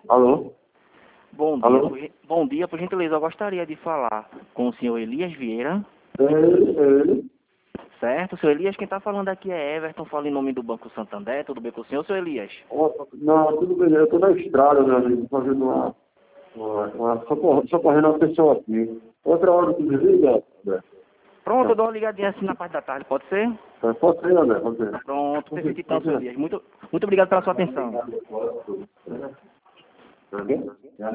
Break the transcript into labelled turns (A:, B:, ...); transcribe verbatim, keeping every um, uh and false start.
A: Alô?
B: Bom dia,
A: Alô?
B: por, gen- bom dia, por gentileza, eu gostaria de falar com o senhor Elias Vieira,
A: Ele, ele.
B: certo? Senhor Elias, quem está falando aqui é Everton, fala em nome do Banco Santander, tudo bem com o senhor, senhor Elias?
A: Ó, não, tudo bem, eu tô na estrada, meu amigo, fazendo uma... uma, uma socor, socorrendo uma pessoa aqui. Outra hora tu me liga, André?
B: Pronto, eu
A: Tá.
B: dou uma ligadinha assim na parte da tarde, pode ser?
A: Tá, pode ser, André, pode ser.
B: Pronto,
A: Pode ser,
B: perfeito então,
A: pode
B: senhor
A: ser.
B: Elias. Muito, muito obrigado pela sua atenção.
A: Tá bem?